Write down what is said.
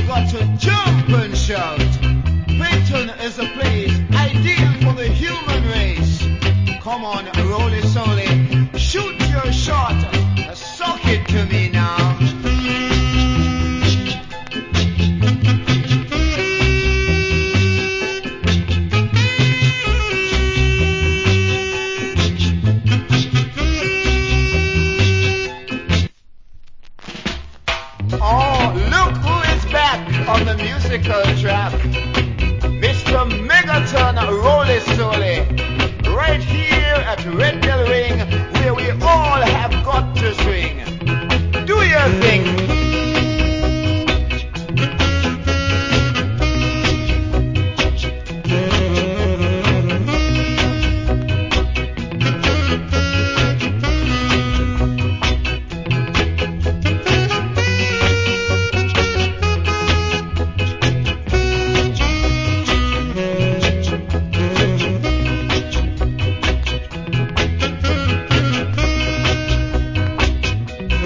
got to jump and shout. Peyton is a place ideal for the human race. Come on, roly soley, shoot your shot, suck it to me now. Oh, look who is back on the musical track. Mr. Megaton Roly Soley, right here at Red